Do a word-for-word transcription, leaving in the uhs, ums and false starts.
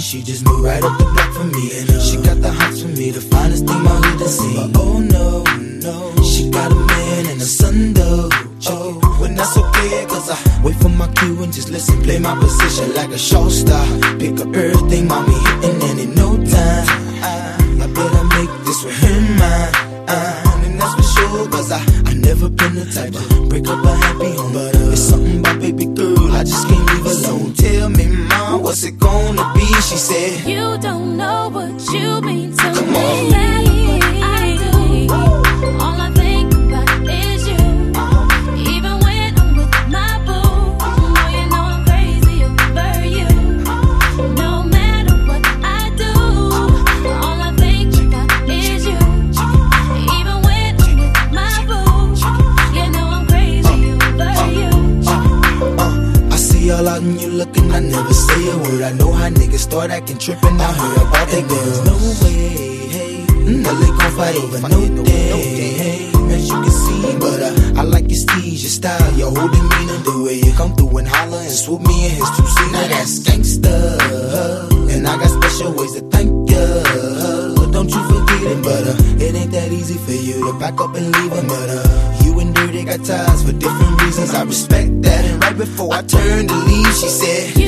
she just moved right up the block for me. And uh, she got the hots for me, the finest thing my hood has seen. But oh no, no, she got a man and a son though. Oh, when that's okay, cause I wait for my cue and just listen, play my position like a show star. Pick up everything, mommy hitting, and in no time I, I better make this with him mine. Uh, and that's for sure, cause I, I never been the type to break up a happy home. But uh, it's something about baby girl, I just can't leave alone. Tell me, mom, what's it gonna be? She said, you don't know what you mean to come me. on. I do. All I think about is you. Even when I'm with my boo, oh, you know I'm crazy over you. No matter what I do, all I think about is you. Even when I'm with my boo, you know I'm crazy over you. Uh, I see all out and you looking, I never say a word. I know how niggas start acting trippin'. I heard about that girl. No way, hey, no, they gon' fight over no day, hey. As you can see, but uh, I like your steez, your style, your whole demeanor, the way you come through and holler and swoop me in his two-seater. Now that's gangsta, and I got special ways to thank ya. But don't you forget it, but uh, it ain't that easy for you to back up and leave him. But uh, you and Dirty got ties for different reasons. I respect that, and right before I turned to leave, she said,